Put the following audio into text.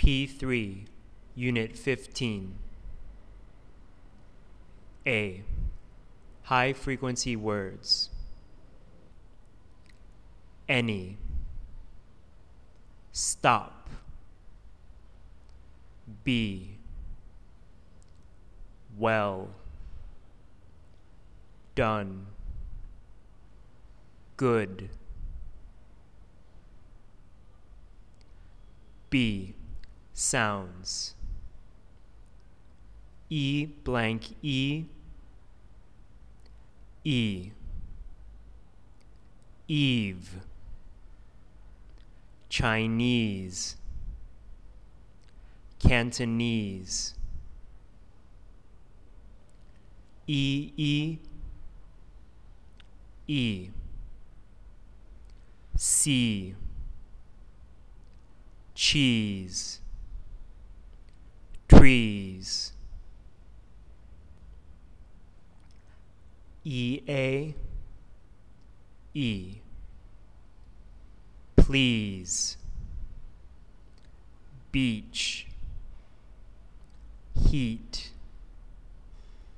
P3, Unit 15. A. High-frequency words. Any. Stop. B. Well. Done. Good. B. Sounds. E blank E. E. Eve. Chinese. Cantonese. E. C. Cheese. Trees. E. Please. Beach. Heat.